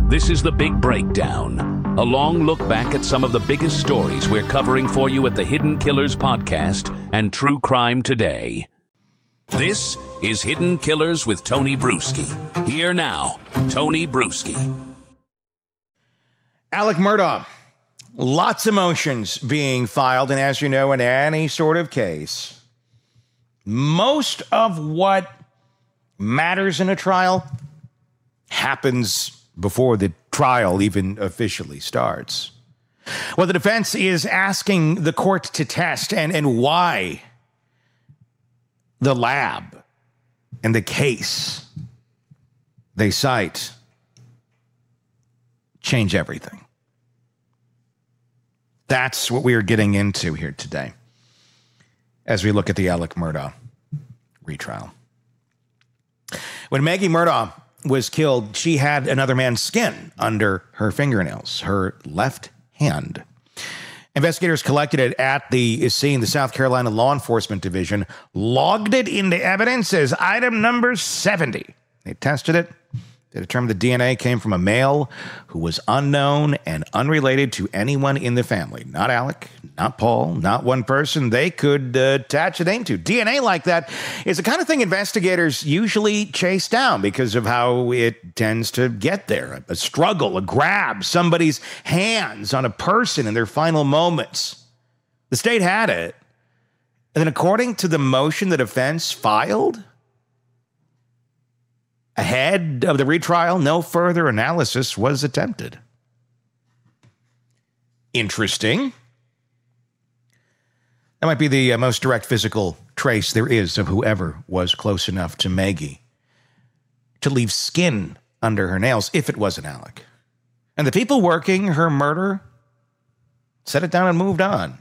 This is The Big Breakdown, a long look back at some of the biggest stories we're covering for you at the Hidden Killers podcast and True Crime Today. This is Hidden Killers with Tony Bruschi. Here now, Tony Bruschi. Alec Murdaugh. Lots of motions being filed, and as you know, in any sort of case, most of what matters in a trial happens before the trial even officially starts. What the defense is asking the court to test and why the lab and the case they cite change everything. That's what we are getting into here today as we look at the Alec Murdaugh retrial. When Maggie Murdaugh was killed, she had another man's skin under her fingernails, her left hand. Investigators collected it at the scene. The South Carolina Law Enforcement Division logged it into evidence as item number 70. They tested it. They determined the DNA came from a male who was unknown and unrelated to anyone in the family. Not Alec, not Paul, not one person they could attach a name to. DNA like that is the kind of thing investigators usually chase down because of how it tends to get there. A struggle, a grab, somebody's hands on a person in their final moments. The state had it. And then according to the motion the defense filed, ahead of the retrial, no further analysis was attempted. Interesting. That might be the most direct physical trace there is of whoever was close enough to Maggie to leave skin under her nails, if it wasn't Alec. And the people working her murder set it down and moved on.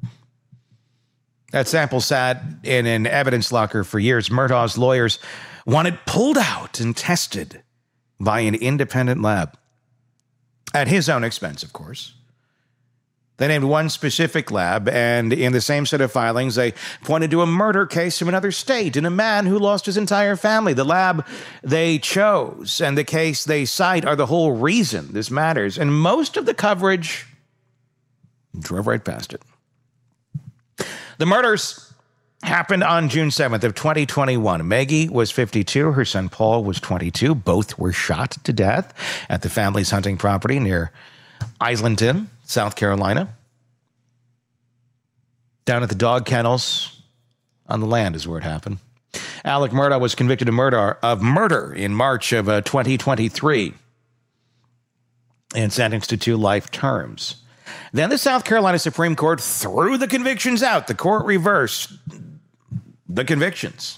That sample sat in an evidence locker for years. Murdaugh's lawyers wanted pulled out and tested by an independent lab. At his own expense, of course. They named one specific lab, and in the same set of filings, they pointed to a murder case from another state and a man who lost his entire family. The lab they chose and the case they cite are the whole reason this matters, and most of the coverage drove right past it. The murders happened on June 7th of 2021. Maggie was 52. Her son Paul was 22. Both were shot to death at the family's hunting property near Islington, South Carolina. Down at the dog kennels on the land is where it happened. Alec Murdaugh was convicted of murder in March of 2023 and sentenced to 2 life terms. Then the South Carolina Supreme Court threw the convictions out. The court reversed the convictions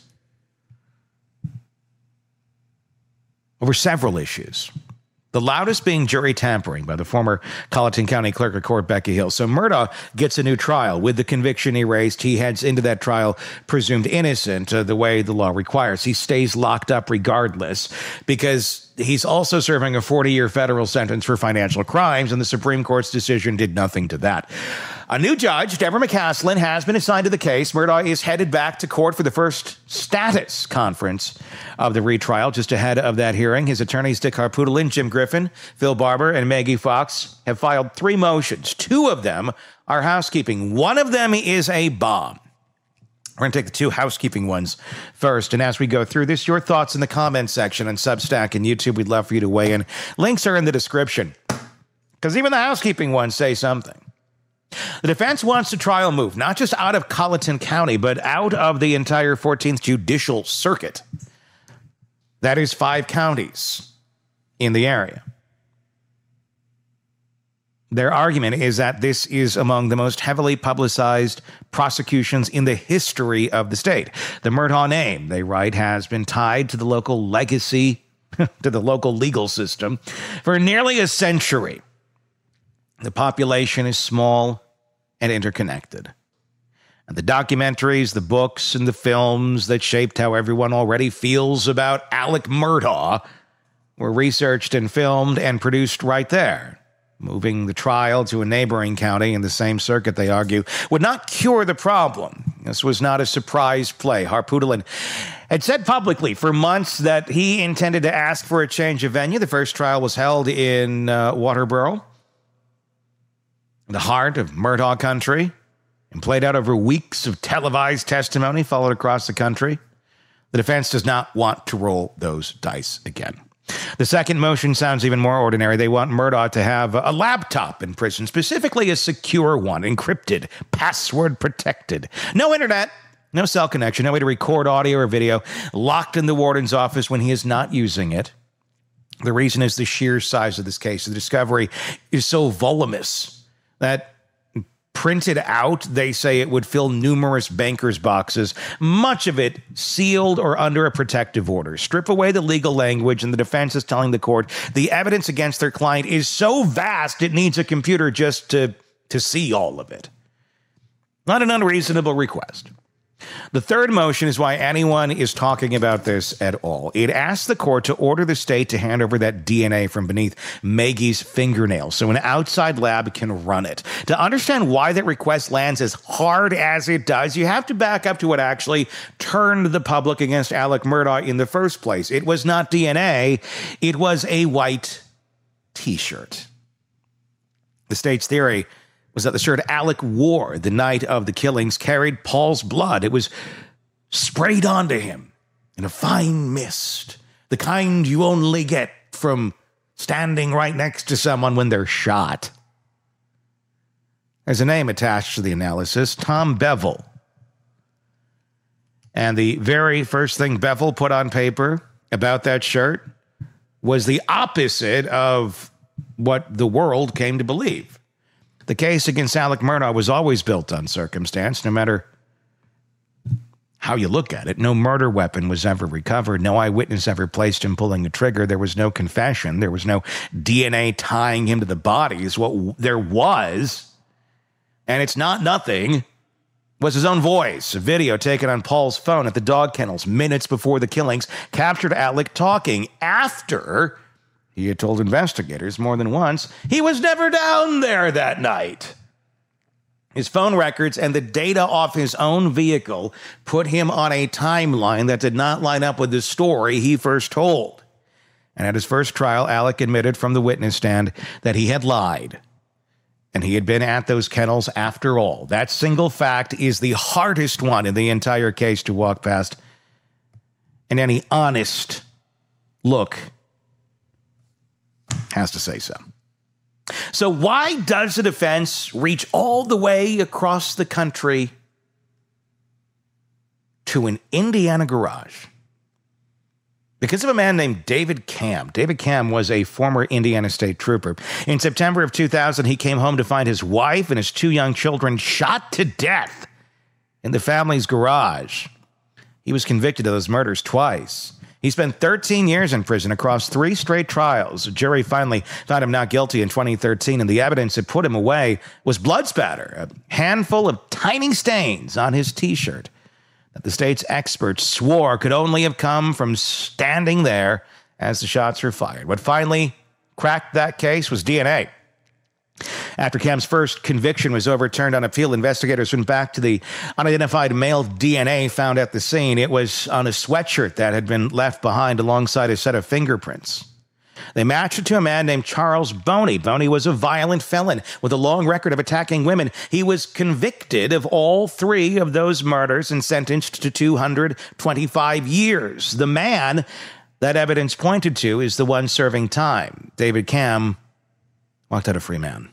over several issues. The loudest being jury tampering by the former Colleton County Clerk of Court, Becky Hill. So Murdaugh gets a new trial. With the conviction erased, he heads into that trial presumed innocent the way the law requires. He stays locked up regardless because he's also serving a 40-year federal sentence for financial crimes, and the Supreme Court's decision did nothing to that. A new judge, Deborah McCaslin, has been assigned to the case. Murdaugh is headed back to court for the first status conference of the retrial. Just ahead of that hearing, his attorneys Dick Harpootlian, Jim Griffin, Phil Barber, and Maggie Fox have filed 3 motions. 2 of them are housekeeping. One of them is a bomb. We're going to take the 2 housekeeping ones first. And as we go through this, your thoughts in the comments section on Substack and YouTube. We'd love for you to weigh in. Links are in the description because even the housekeeping ones say something. The defense wants the trial moved, not just out of Colleton County, but out of the entire 14th Judicial Circuit. That is 5 counties in the area. Their argument is that this is among the most heavily publicized prosecutions in the history of the state. The Murdaugh name, they write, has been tied to the local legacy, to the local legal system for nearly a century. The population is small and interconnected. And the documentaries, the books, and the films that shaped how everyone already feels about Alec Murdaugh were researched and filmed and produced right there. Moving the trial to a neighboring county in the same circuit, they argue, would not cure the problem. This was not a surprise play. Harpootlian had said publicly for months that he intended to ask for a change of venue. The first trial was held in Waterboro, the heart of Murdaugh country, and played out over weeks of televised testimony followed across the country. The defense does not want to roll those dice again. The second motion sounds even more ordinary. They want Murdaugh to have a laptop in prison, specifically a secure one, encrypted, password protected. No internet, no cell connection, no way to record audio or video, locked in the warden's office when he is not using it. The reason is the sheer size of this case. The discovery is so voluminous that printed out, they say it would fill numerous bankers' boxes, much of it sealed or under a protective order. Strip away the legal language, and the defense is telling the court the evidence against their client is so vast it needs a computer just to see all of it. Not an unreasonable request. The third motion is why anyone is talking about this at all. It asks the court to order the state to hand over that DNA from beneath Maggie's fingernails so an outside lab can run it. To understand why that request lands as hard as it does, you have to back up to what actually turned the public against Alec Murdaugh in the first place. It was not DNA, it was a white T-shirt. The state's theory was that the shirt Alec wore the night of the killings carried Paul's blood. It was sprayed onto him in a fine mist, the kind you only get from standing right next to someone when they're shot. There's a name attached to the analysis, Tom Bevel. And the very first thing Bevel put on paper about that shirt was the opposite of what the world came to believe. The case against Alec Murdaugh was always built on circumstance, no matter how you look at it. No murder weapon was ever recovered. No eyewitness ever placed him pulling the trigger. There was no confession. There was no DNA tying him to the bodies. What there was, and it's not nothing, was his own voice. A video taken on Paul's phone at the dog kennels minutes before the killings captured Alec talking after he had told investigators more than once he was never down there that night. His phone records and the data off his own vehicle put him on a timeline that did not line up with the story he first told. And at his first trial, Alec admitted from the witness stand that he had lied. And he had been at those kennels after all. That single fact is the hardest one in the entire case to walk past. And any honest look has to say so. So why does the defense reach all the way across the country to an Indiana garage? Because of a man named David Camm. David Camm was a former Indiana State Trooper. In September of 2000, he came home to find his wife and his two young children shot to death in the family's garage. He was convicted of those murders twice. He spent 13 years in prison across 3 straight trials. A jury finally found him not guilty in 2013, and the evidence that put him away was blood spatter, a handful of tiny stains on his T-shirt that the state's experts swore could only have come from standing there as the shots were fired. What finally cracked that case was DNA. After Camm's first conviction was overturned on appeal, investigators went back to the unidentified male DNA found at the scene. It was on a sweatshirt that had been left behind alongside a set of fingerprints. They matched it to a man named Charles Boney. Boney was a violent felon with a long record of attacking women. He was convicted of all 3 of those murders and sentenced to 225 years. The man that evidence pointed to is the one serving time. David Camm walked out a free man.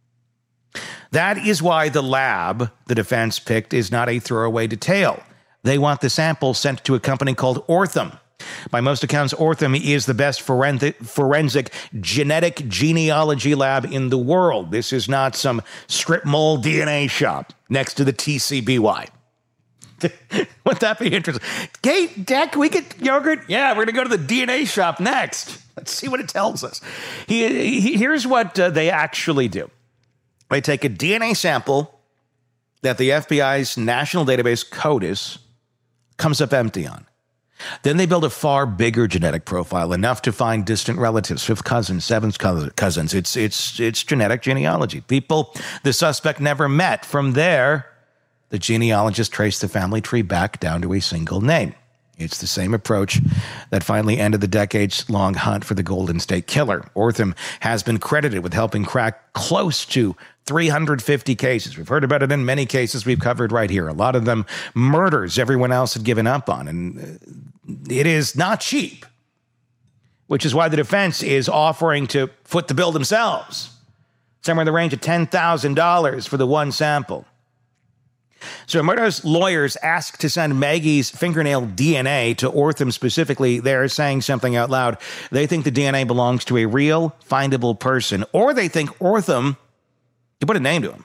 That is why the lab the defense picked is not a throwaway detail. They want the sample sent to a company called Ortham. By most accounts, Ortham is the best forensic genetic genealogy lab in the world. This is not some strip mall DNA shop next to the TCBY. Wouldn't that be interesting? Kate, Dad, can we get yogurt? Yeah, we're going to go to the DNA shop next. Let's see what it tells us. Here's what they actually do. They take a DNA sample that the FBI's national database, CODIS, comes up empty on. Then they build a far bigger genetic profile, enough to find distant relatives, 5th cousins, 7th cousins. It's genetic genealogy. People the suspect never met. From there, the genealogist traced the family tree back down to a single name. It's the same approach that finally ended the decades-long hunt for the Golden State Killer. Ortham has been credited with helping crack close to 350 cases. We've heard about it in many cases we've covered right here. A lot of them murders everyone else had given up on. And it is not cheap, which is why the defense is offering to foot the bill themselves, somewhere in the range of $10,000 for the one sample. So Murdo's lawyers asked to send Maggie's fingernail DNA to Ortham specifically. They're saying something out loud. They think the DNA belongs to a real, findable person, or they think Ortham, to put a name to him.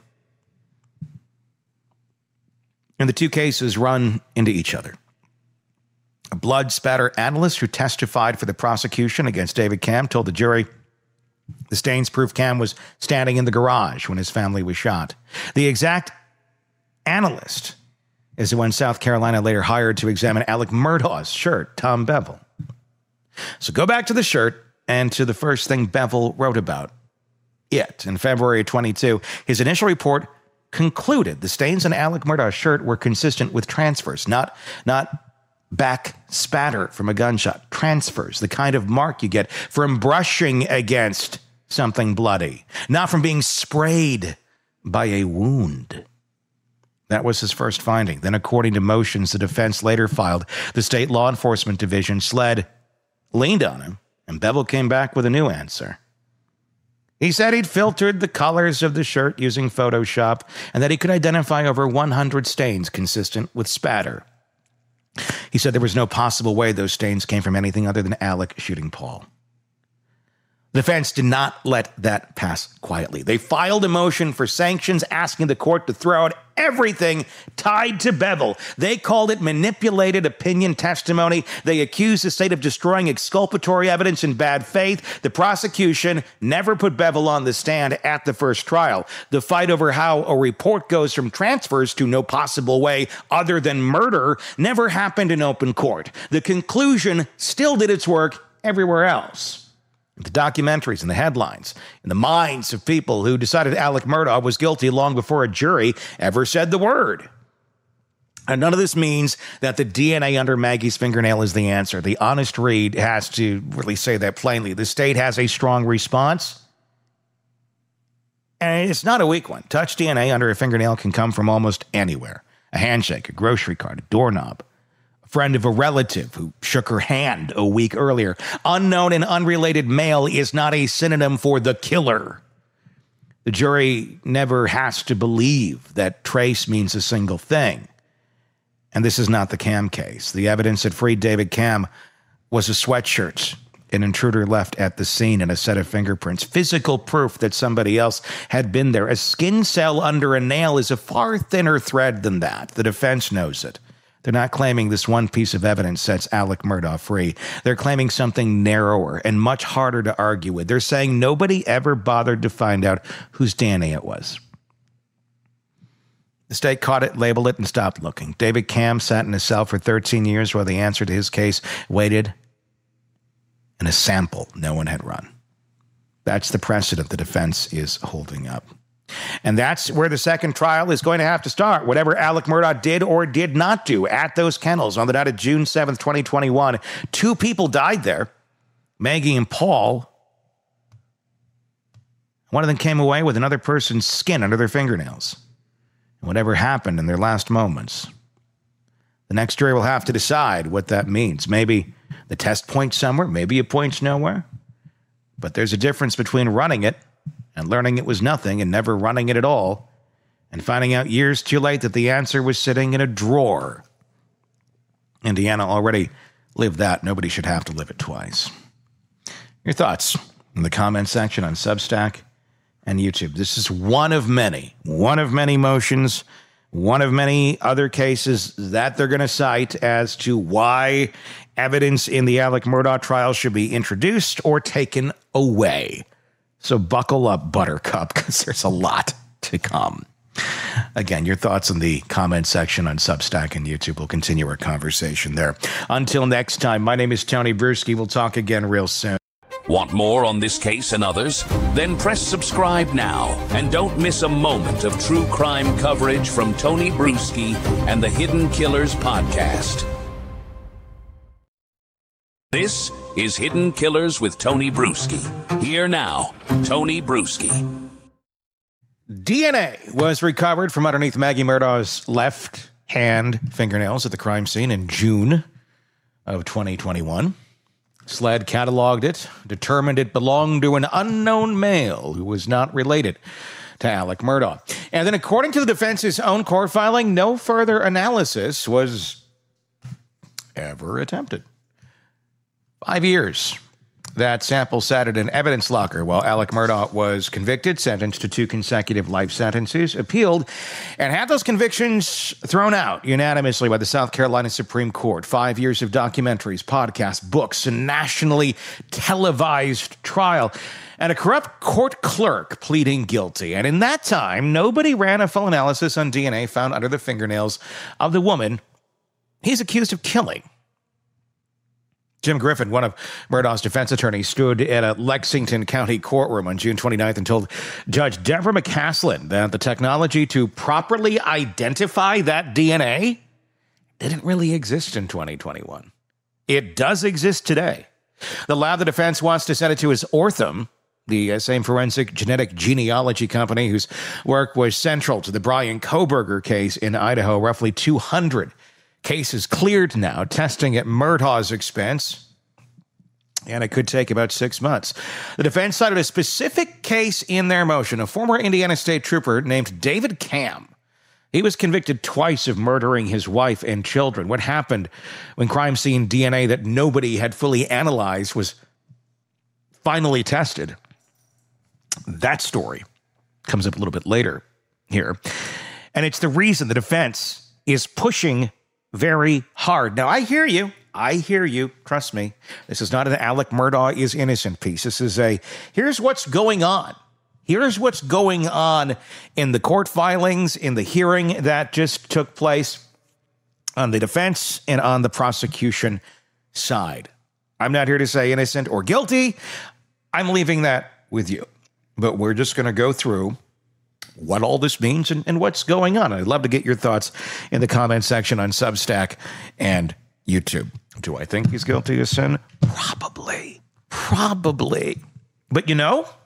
And the two cases run into each other. A blood spatter analyst who testified for the prosecution against David Camm told the jury the stains proof Camm was standing in the garage when his family was shot. The exact analyst is the one South Carolina later hired to examine Alec Murdaugh's shirt, Tom Bevel. So go back to the shirt and to the first thing Bevel wrote about it. In February of 22, his initial report concluded the stains on Alec Murdaugh's shirt were consistent with transfers, not back spatter from a gunshot. Transfers, the kind of mark you get from brushing against something bloody, not from being sprayed by a wound. That was his first finding. Then, according to motions the defense later filed, the state law enforcement division leaned on him, and Bevel came back with a new answer. He said he'd filtered the colors of the shirt using Photoshop and that he could identify over 100 stains consistent with spatter. He said there was no possible way those stains came from anything other than Alec shooting Paul. The defense did not let that pass quietly. They filed a motion for sanctions, asking the court to throw out everything tied to Bevel. They called it manipulated opinion testimony. They accused the state of destroying exculpatory evidence in bad faith. The prosecution never put Bevel on the stand at the first trial. The fight over how a report goes from transfers to no possible way other than murder never happened in open court. The conclusion still did its work everywhere else. The documentaries and the headlines, in the minds of people who decided Alec Murdaugh was guilty long before a jury ever said the word. And none of this means that the DNA under Maggie's fingernail is the answer. The honest read has to really say that plainly. The state has a strong response, and it's not a weak one. Touch DNA under a fingernail can come from almost anywhere. A handshake, a grocery cart, a doorknob. Friend of a relative who shook her hand a week earlier. Unknown and unrelated male is not a synonym for the killer. The jury never has to believe that trace means a single thing. And this is not the Camm case. The evidence that freed David Camm was a sweatshirt an intruder left at the scene and a set of fingerprints. Physical proof that somebody else had been there. A skin cell under a nail is a far thinner thread than that. The defense knows it. They're not claiming this one piece of evidence sets Alec Murdaugh free. They're claiming something narrower and much harder to argue with. They're saying nobody ever bothered to find out whose DNA it was. The state caught it, labeled it, and stopped looking. David Camm sat in his cell for 13 years while the answer to his case waited in a sample no one had run. That's the precedent the defense is holding up. And that's where the second trial is going to have to start. Whatever Alec Murdaugh did or did not do at those kennels on the night of June 7th, 2021, 2 people died there, Maggie and Paul. One of them came away with another person's skin under their fingernails. And whatever happened in their last moments, the next jury will have to decide what that means. Maybe the test points somewhere, maybe it points nowhere. But there's a difference between running it and learning it was nothing and never running it at all, and finding out years too late that the answer was sitting in a drawer. Indiana already lived that. Nobody should have to live it twice. Your thoughts in the comment section on Substack and YouTube. This is one of many motions, one of many other cases that they're going to cite as to why evidence in the Alec Murdaugh trial should be introduced or taken away. So buckle up, Buttercup, because there's a lot to come. Again, your thoughts in the comment section on Substack and YouTube. We'll continue our conversation there. Until next time, my name is Tony Bruschi. We'll talk again real soon. Want more on this case and others? Then press subscribe now and don't miss a moment of true crime coverage from Tony Bruschi and the Hidden Killers podcast. This is Hidden Killers with Tony Bruschi. Here now, Tony Bruschi. DNA was recovered from underneath Maggie Murdaugh's left hand fingernails at the crime scene in June of 2021. SLED cataloged it, determined it belonged to an unknown male who was not related to Alec Murdaugh. And then according to the defense's own court filing, no further analysis was ever attempted. 5 years. That sample sat in an evidence locker while Alec Murdaugh was convicted, sentenced to 2 consecutive life sentences, appealed, and had those convictions thrown out unanimously by the South Carolina Supreme Court. 5 years of documentaries, podcasts, books, a nationally televised trial, and a corrupt court clerk pleading guilty. And in that time, nobody ran a full analysis on DNA found under the fingernails of the woman he's accused of killing. Jim Griffin, one of Murdaugh's defense attorneys, stood at a Lexington County courtroom on June 29th and told Judge Deborah McCaslin that the technology to properly identify that DNA didn't really exist in 2021. It does exist today. The lab the defense wants to send it to is Ortham, the same forensic genetic genealogy company whose work was central to the Brian Kohberger case in Idaho. Roughly 200 cases cleared now, testing at Murdaugh's expense, and it could take about 6 months. The defense cited a specific case in their motion, a former Indiana State Trooper named David Cam. He was convicted twice of murdering his wife and children. What happened when crime scene DNA that nobody had fully analyzed was finally tested? That story comes up a little bit later here. And it's the reason the defense is pushing very hard. Now, I hear you. Trust me. This is not an Alec Murdaugh is innocent piece. This is here's what's going on. Here's what's going on in the court filings, in the hearing that just took place on the defense and on the prosecution side. I'm not here to say innocent or guilty. I'm leaving that with you. But we're just going to go through what all this means and what's going on. I'd love to get your thoughts in the comment section on Substack and YouTube. Do I think he's guilty of sin? Probably. But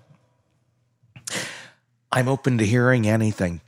I'm open to hearing anything.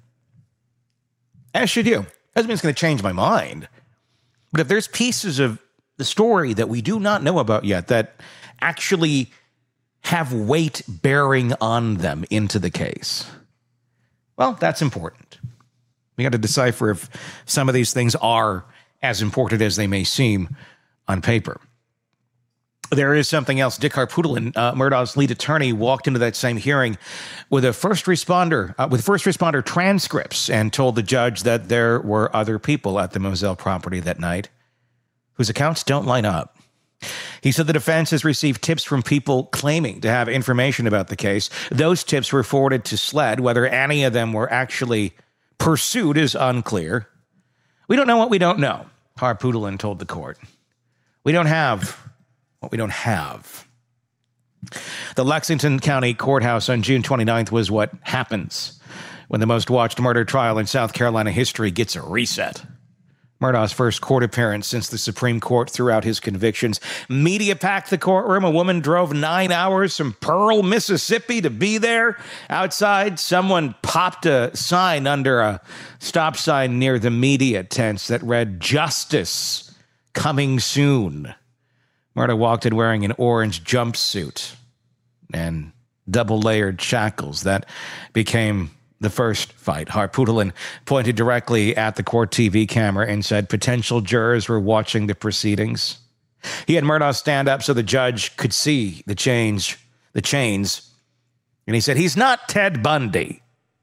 As should you. Doesn't mean it's going to change my mind. But if there's pieces of the story that we do not know about yet that actually have weight bearing on them into the case, well, that's important. We got to decipher if some of these things are as important as they may seem on paper. There is something else. Dick Harpootlian, Murdaugh's lead attorney, walked into that same hearing with first responder transcripts and told the judge that there were other people at the Moselle property that night whose accounts don't line up. He said the defense has received tips from people claiming to have information about the case. Those tips were forwarded to SLED. Whether any of them were actually pursued is unclear. We don't know what we don't know, Harpootlian told the court. We don't have what we don't have. The Lexington County Courthouse on June 29th was what happens when the most watched murder trial in South Carolina history gets a reset. Murdaugh's first court appearance since the Supreme Court threw out his convictions. Media packed the courtroom. A woman drove 9 hours from Pearl, Mississippi to be there. Outside, someone popped a sign under a stop sign near the media tents that read, "Justice coming soon." Murdaugh walked in wearing an orange jumpsuit and double-layered shackles. That became the first fight. Harpootlian pointed directly at the court TV camera and said potential jurors were watching the proceedings. He had Murdaugh stand up so the judge could see the chains. And he said, "He's not Ted Bundy."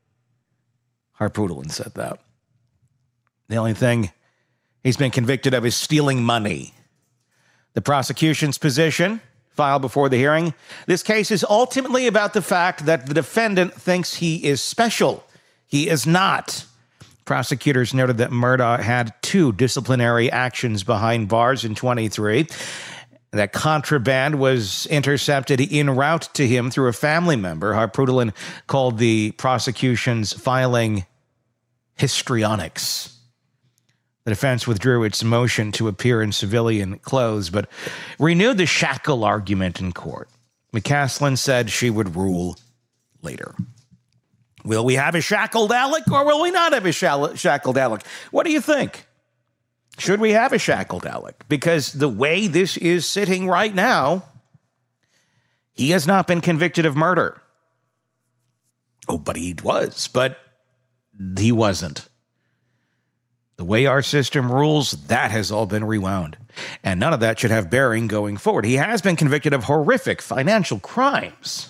Harpootlian said that. The only thing he's been convicted of is stealing money. The prosecution's position, filed before the hearing, this case is ultimately about the fact that the defendant thinks he is special. He is not. Prosecutors noted that Murdaugh had 2 disciplinary actions behind bars in 23. That contraband was intercepted en route to him through a family member. Harpootlian called the prosecution's filing histrionics. The defense withdrew its motion to appear in civilian clothes, but renewed the shackle argument in court. McCaslin said she would rule later. Will we have a shackled Alec or will we not have a shackled Alec? What do you think? Should we have a shackled Alec? Because the way this is sitting right now, he has not been convicted of murder. Oh, but he was, but he wasn't. The way our system rules, that has all been rewound. And none of that should have bearing going forward. He has been convicted of horrific financial crimes.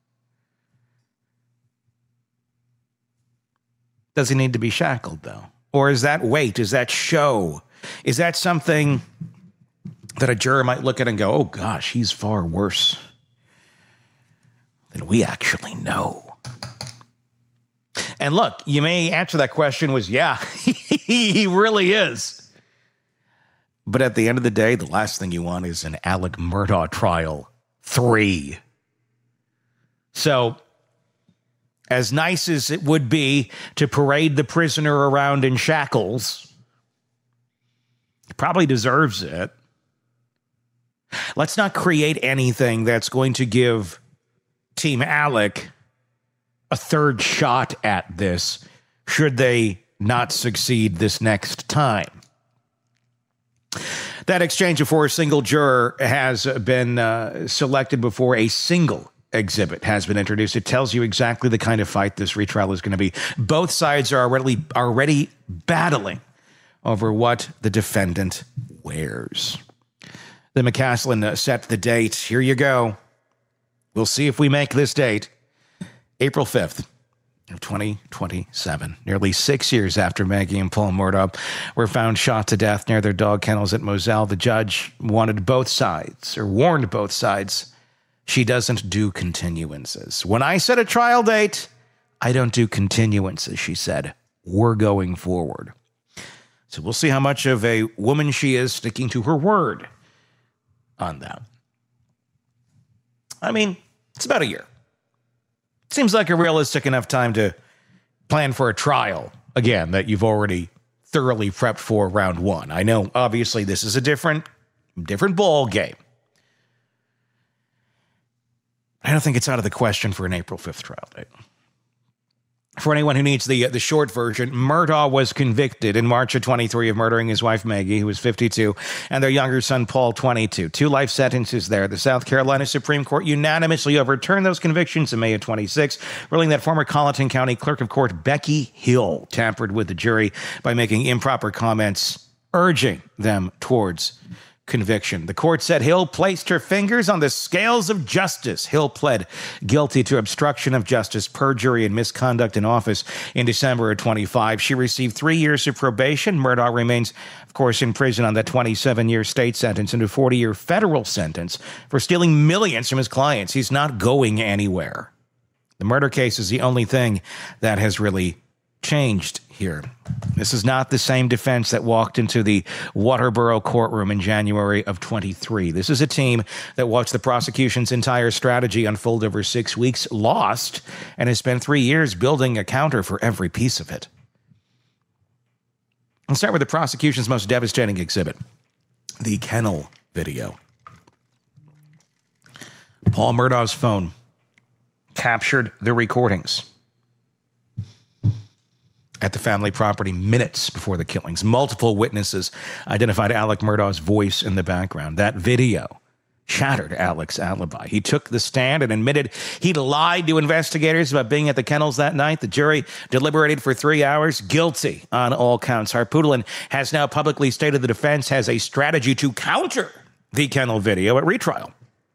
Does he need to be shackled, though? Or is that weight? Is that show? Is that something that a juror might look at and go, oh, gosh, he's far worse than we actually know? And look, you may answer that question with, yeah, he really is. But at the end of the day, the last thing you want is an Alec Murdaugh trial 3. So, as nice as it would be to parade the prisoner around in shackles, he probably deserves it. Let's not create anything that's going to give Team Alec a third shot at this, should they not succeed this next time. That exchange before a single juror has been selected before a single exhibit has been introduced. It tells you exactly the kind of fight this retrial is going to be. Both sides are already battling over what the defendant wears. The McCaslin set the date. Here you go. We'll see if we make this date. April 5th of 2027, nearly 6 years after Maggie and Paul Murdaugh were found shot to death near their dog kennels at Moselle. The judge warned both sides she doesn't do continuances. When I set a trial date, I don't do continuances, she said. We're going forward. So we'll see how much of a woman she is sticking to her word on that. I mean, it's about a year. Seems like a realistic enough time to plan for a trial, again, that you've already thoroughly prepped for round 1. I know, obviously, this is a different ball game. I don't think it's out of the question for an April 5th trial date. For anyone who needs the short version, Murdaugh was convicted in March of 23 of murdering his wife, Maggie, who was 52, and their younger son, Paul, 22. 2 life sentences there. The South Carolina Supreme Court unanimously overturned those convictions in May of 26, ruling that former Colleton County Clerk of Court Becky Hill tampered with the jury by making improper comments urging them towards conviction. The court said Hill placed her fingers on the scales of justice. Hill pled guilty to obstruction of justice, perjury, and misconduct in office in December of 25. She received 3 years of probation. Murdaugh remains, of course, in prison on that 27-year state sentence and a 40-year federal sentence for stealing millions from his clients. He's not going anywhere. The murder case is the only thing that has really changed here. This is not the same defense that walked into the Waterboro courtroom in January of 23. This is a team that watched the prosecution's entire strategy unfold over 6 weeks, lost, and has spent 3 years building a counter for every piece of it. Let's start with the prosecution's most devastating exhibit, the kennel video. Paul Murdaugh's phone captured the recordings at the family property minutes before the killings. Multiple witnesses identified Alec Murdaugh's voice in the background. That video shattered Alec's alibi. He took the stand and admitted he'd lied to investigators about being at the kennels that night. The jury deliberated for 3 hours, guilty on all counts. Harpootlian has now publicly stated the defense has a strategy to counter the kennel video at retrial.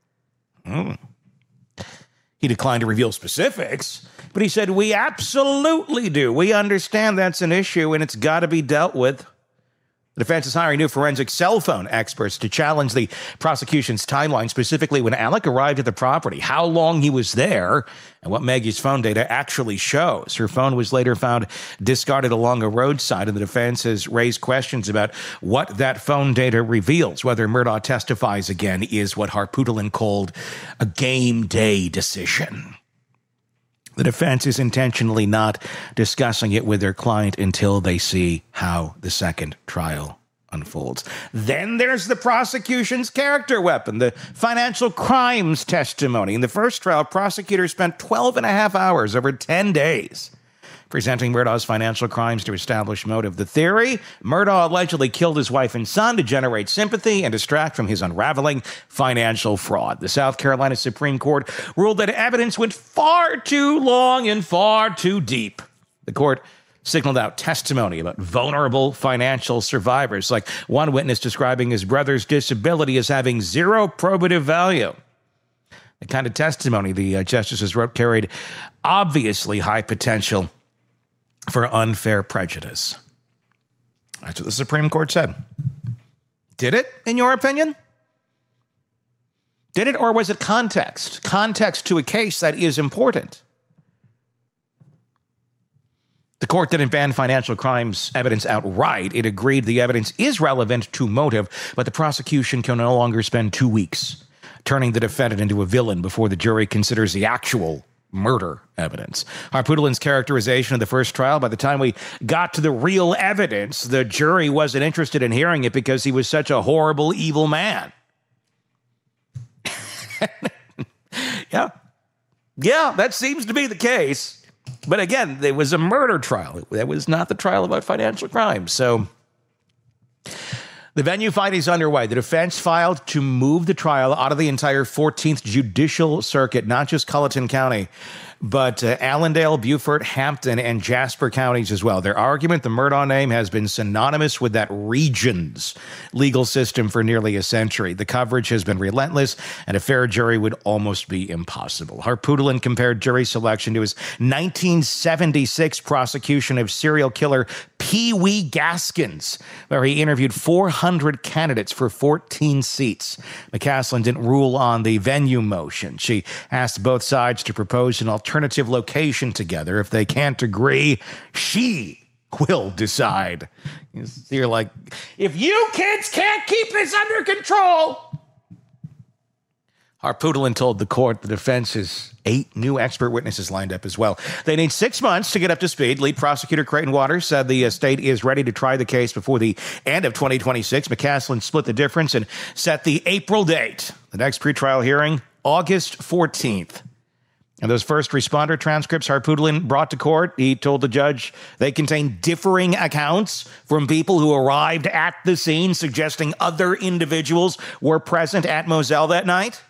He declined to reveal specifics, but he said, we absolutely do. We understand that's an issue and it's got to be dealt with. The defense is hiring new forensic cell phone experts to challenge the prosecution's timeline, specifically when Alec arrived at the property, how long he was there, and what Maggie's phone data actually shows. Her phone was later found discarded along a roadside, and the defense has raised questions about what that phone data reveals. Whether Murdaugh testifies again is what Harpootlian called a game day decision. The defense is intentionally not discussing it with their client until they see how the second trial unfolds. Then there's the prosecution's character weapon, the financial crimes testimony. In the first trial, prosecutors spent 12 and a half hours over 10 days presenting Murdaugh's financial crimes to establish motive. The theory: Murdaugh allegedly killed his wife and son to generate sympathy and distract from his unraveling financial fraud. The South Carolina Supreme Court ruled that evidence went far too long and far too deep. The court signaled out testimony about vulnerable financial survivors, like one witness describing his brother's disability as having zero probative value. The kind of testimony, the justices wrote, carried obviously high potential for unfair prejudice. That's what the Supreme Court said. Did it, in your opinion? Did it, or was it context? Context to a case that is important. The court didn't ban financial crimes evidence outright. It agreed the evidence is relevant to motive, but the prosecution can no longer spend 2 weeks turning the defendant into a villain before the jury considers the actual murder evidence. Harpootlian's characterization of the first trial: by the time we got to the real evidence, the jury wasn't interested in hearing it because he was such a horrible, evil man. Yeah, that seems to be the case. But again, there was a murder trial. That was not the trial about financial crimes. So the venue fight is underway. The defense filed to move the trial out of the entire 14th Judicial Circuit, not just Colleton County, but Allendale, Beaufort, Hampton, and Jasper counties as well. Their argument: the Murdaugh name has been synonymous with that region's legal system for nearly a century. The coverage has been relentless, and a fair jury would almost be impossible. Harpootlian compared jury selection to his 1976 prosecution of serial killer Pee Wee Gaskins, where he interviewed 400 candidates for 14 seats. McCaslin didn't rule on the venue motion. She asked both sides to propose an alternative location together. If they can't agree, she will decide. You're like, if you kids can't keep this under control. Harpootlian told the court the defense has 8 new expert witnesses lined up as well. They need 6 months to get up to speed. Lead prosecutor Creighton Waters said the state is ready to try the case before the end of 2026. McCaslin split the difference and set the April date. The next pretrial hearing, August 14th. And those first responder transcripts Harpootlian brought to court, he told the judge they contain differing accounts from people who arrived at the scene, suggesting other individuals were present at Moselle that night.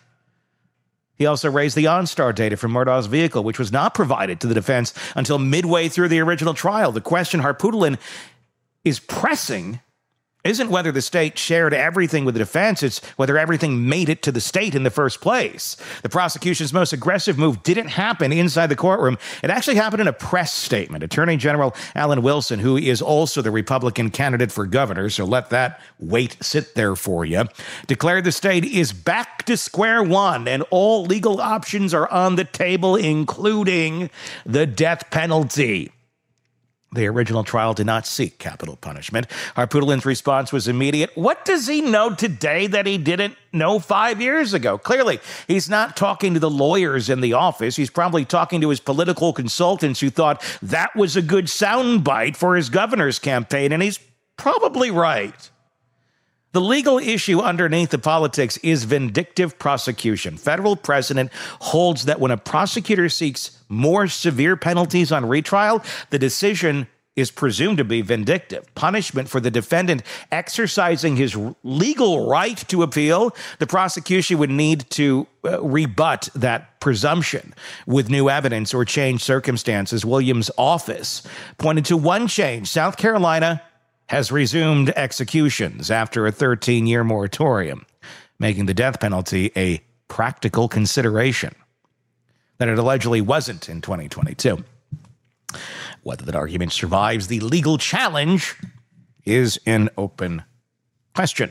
He also raised the OnStar data from Murdaugh's vehicle, which was not provided to the defense until midway through the original trial. The question Harpootlian is pressing isn't whether the state shared everything with the defense, it's whether everything made it to the state in the first place. The prosecution's most aggressive move didn't happen inside the courtroom. It actually happened in a press statement. Attorney General Alan Wilson, who is also the Republican candidate for governor, so let that weight sit there for you, declared the state is back to square one and all legal options are on the table, including the death penalty. The original trial did not seek capital punishment. Harpootlian's response was immediate. What does he know today that he didn't know 5 years ago? Clearly, he's not talking to the lawyers in the office. He's probably talking to his political consultants who thought that was a good soundbite for his governor's campaign, and he's probably right. The legal issue underneath the politics is vindictive prosecution. Federal precedent holds that when a prosecutor seeks more severe penalties on retrial, the decision is presumed to be vindictive. Punishment for the defendant exercising his legal right to appeal, the prosecution would need to rebut that presumption with new evidence or changed circumstances. Williams' office pointed to one change. South Carolina has resumed executions after a 13-year moratorium, making the death penalty a practical consideration that it allegedly wasn't in 2022. Whether that argument survives the legal challenge is an open question.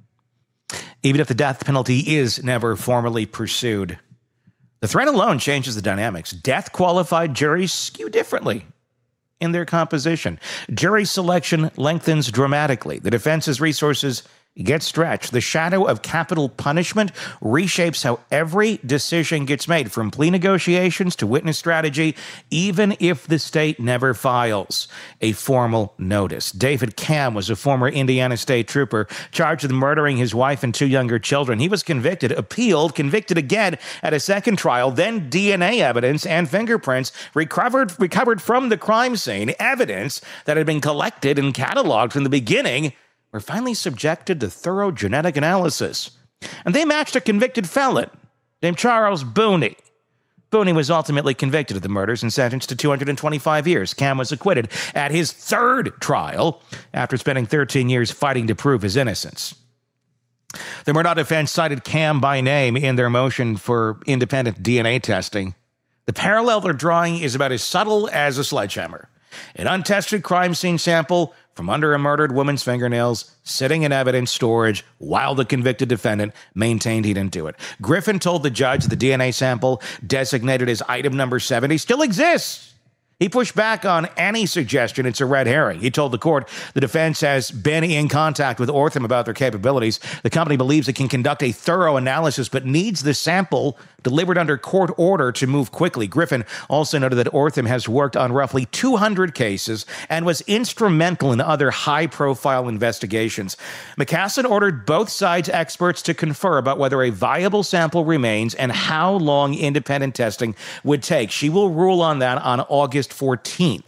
Even if the death penalty is never formally pursued, the threat alone changes the dynamics. Death-qualified juries skew differently in their composition. Jury selection lengthens dramatically. The defense's resources gets stretched. The shadow of capital punishment reshapes how every decision gets made, from plea negotiations to witness strategy, even if the state never files a formal notice. David Cam was a former Indiana state trooper charged with murdering his wife and 2 younger children. He was convicted, appealed, convicted again at a second trial. Then DNA evidence and fingerprints recovered from the crime scene, evidence that had been collected and cataloged from the beginning, were finally subjected to thorough genetic analysis. And they matched a convicted felon named Charles Booney. Booney was ultimately convicted of the murders and sentenced to 225 years. Cam was acquitted at his 3rd trial after spending 13 years fighting to prove his innocence. The Murdaugh defense cited Cam by name in their motion for independent DNA testing. The parallel they're drawing is about as subtle as a sledgehammer. An untested crime scene sample from under a murdered woman's fingernails sitting in evidence storage while the convicted defendant maintained he didn't do it. Griffin told the judge the DNA sample designated as item number 70 still exists. He pushed back on any suggestion it's a red herring. He told the court the defense has been in contact with Ortham about their capabilities. The company believes it can conduct a thorough analysis, but needs the sample delivered under court order to move quickly. Griffin also noted that Ortham has worked on roughly 200 cases and was instrumental in other high-profile investigations. McCassin ordered both sides' experts to confer about whether a viable sample remains and how long independent testing would take. She will rule on that on August 14th.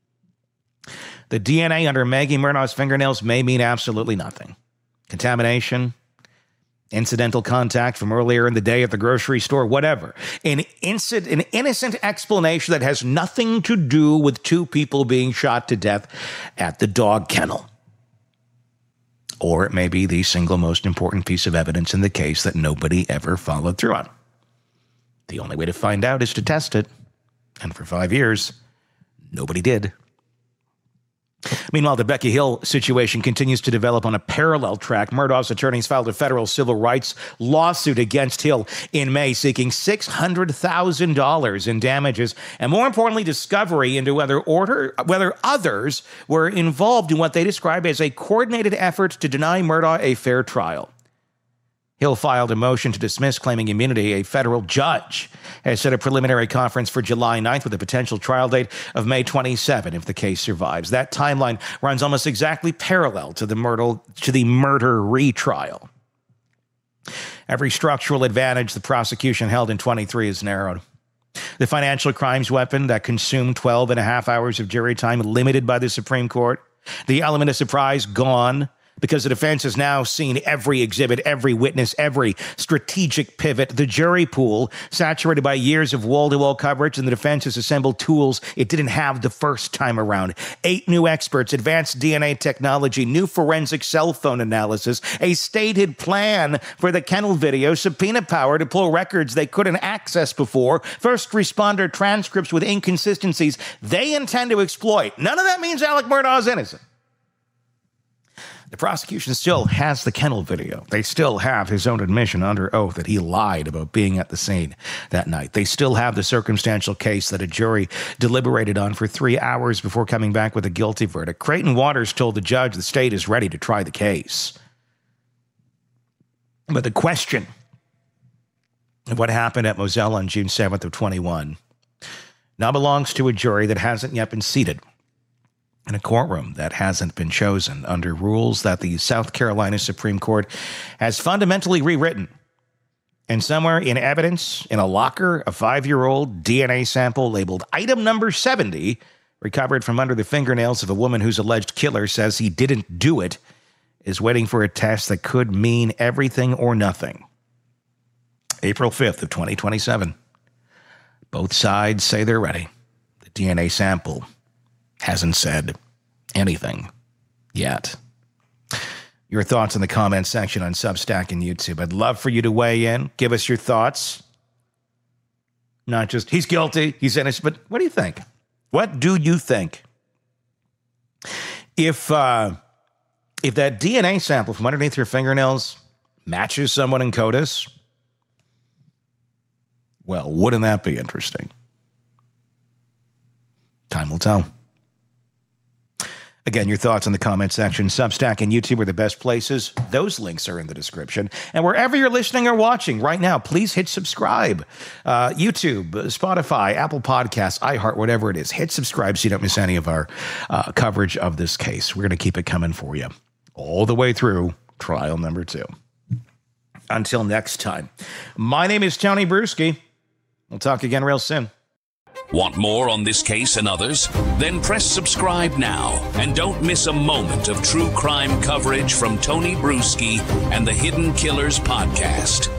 The DNA under Maggie Murdaugh's fingernails may mean absolutely nothing. Contamination, incidental contact from earlier in the day at the grocery store, whatever. An innocent explanation that has nothing to do with 2 people being shot to death at the dog kennel. Or it may be the single most important piece of evidence in the case that nobody ever followed through on. The only way to find out is to test it. And for 5 years, nobody did. Meanwhile, the Becky Hill situation continues to develop on a parallel track. Murdaugh's attorneys filed a federal civil rights lawsuit against Hill in May, seeking $600,000 in damages and, more importantly, discovery into whether others were involved in what they describe as a coordinated effort to deny Murdaugh a fair trial. Hill filed a motion to dismiss, claiming immunity. A federal judge has set a preliminary conference for July 9th with a potential trial date of May 27 if the case survives. That timeline runs almost exactly parallel to the murder retrial. Every structural advantage the prosecution held in 23 is narrowed. The financial crimes weapon that consumed 12 and a half hours of jury time limited by the Supreme Court. The element of surprise gone, because the defense has now seen every exhibit, every witness, every strategic pivot. The jury pool, saturated by years of wall-to-wall coverage, and the defense has assembled tools it didn't have the first time around. 8 new experts, advanced DNA technology, new forensic cell phone analysis, a stated plan for the kennel video, subpoena power to pull records they couldn't access before, first responder transcripts with inconsistencies they intend to exploit. None of that means Alec Murdaugh is innocent. The prosecution still has the kennel video. They still have his own admission under oath that he lied about being at the scene that night. They still have the circumstantial case that a jury deliberated on for 3 hours before coming back with a guilty verdict. Creighton Waters told the judge the state is ready to try the case. But the question of what happened at Moselle on June 7th of 21 now belongs to a jury that hasn't yet been seated in a courtroom that hasn't been chosen under rules that the South Carolina Supreme Court has fundamentally rewritten. And somewhere in evidence, in a locker, a 5-year-old DNA sample labeled item number 70, recovered from under the fingernails of a woman whose alleged killer says he didn't do it, is waiting for a test that could mean everything or nothing. April 5th of 2027. Both sides say they're ready. The DNA sample hasn't said anything yet. Your thoughts in the comments section on Substack and YouTube. I'd love for you to weigh in. Give us your thoughts. Not just, he's guilty, he's innocent, but what do you think? What do you think? If that DNA sample from underneath your fingernails matches someone in CODIS, well, wouldn't that be interesting? Time will tell. Again, your thoughts in the comment section. Substack and YouTube are the best places. Those links are in the description. And wherever you're listening or watching right now, please hit subscribe. YouTube, Spotify, Apple Podcasts, iHeart, whatever it is. Hit subscribe so you don't miss any of our coverage of this case. We're going to keep it coming for you all the way through trial number 2. Until next time, my name is Tony Bruschi. We'll talk again real soon. Want more on this case and others? Then press subscribe now and don't miss a moment of true crime coverage from Tony Bruschi and the Hidden Killers podcast.